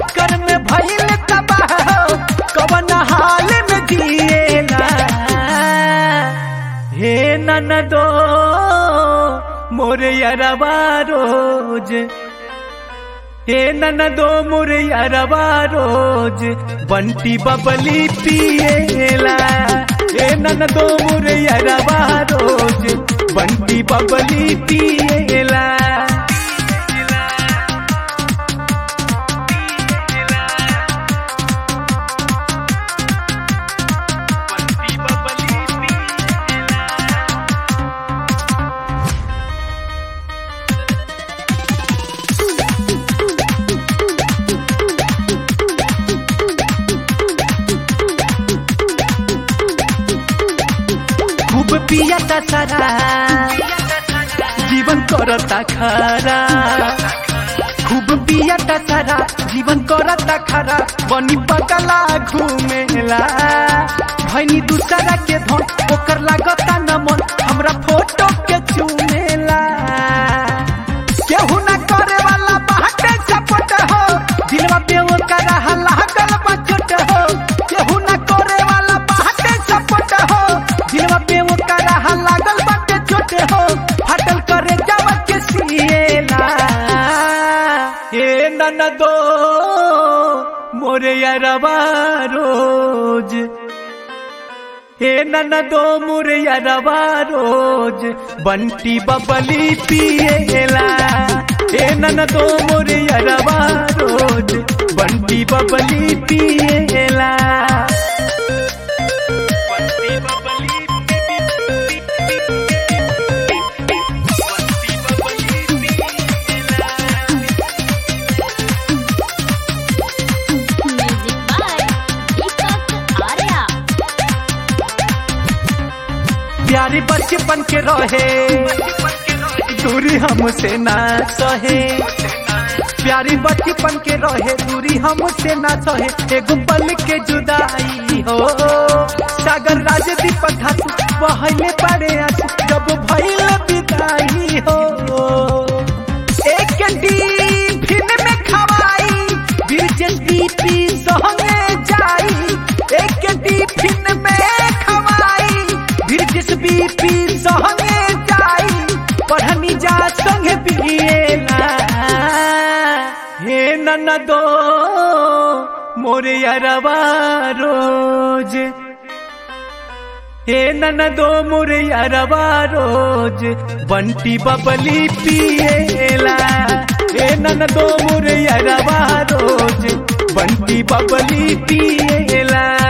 चक्कर में भइल तबाह हो कवन हाल में जिएला। हे ननदो मोरे यारवा रोज, हे ननदो मोरे यारवा रोज बंटी बबली पिएला। हे ननदो मोरे यारवा रोज बंटी बबली पिएला। खूब पियता सारा जीवन करता खरा, खूब पियता सारा जीवन करता खरा। बनी पगला घूमेला भैनी दूसरा के धन ओकर लागता न मन हमरा फोटो के चूमेला। केहू ना करे वाला बाटे सपोर्ट हो दिलवा पे ओकर लागल बचट हो। केहू ना करे वाला बाटे सपोर्ट हो दिलवा पे ओकर लागल बाटे चोट हो। फाटल करे जावा के सिएला। हे ननदो मोरे यारवा रोज, हे ननदो मोरे यारवा रोज बंटी बबली पिएला। हे ननदो मोरे यारवा रोज बंटी बबली पिएला। प्यारी बचपन के रहे दूरी हमसे ना सहे। प्यारी बचपन के रहे दूरी हमसे ना सहे। एगो पल के जुदाई हो सागर राजदीप धातु बहले पड़े आंसू जब भइल विदाई हो। एक टिफिन में खवाई बिरजस दीपी संगे जाई। एक टिफिन में खवाई बिरजस बीपी संगे जाई। पढ़नी जा संगे पिएला। हे ननदो मोरे यारवा रोज, हे ननदो मोरे यारवा रोज बंटी बबली पिएला। हे ननदो मोरे यारवा रोज बंटी बबली पिएला।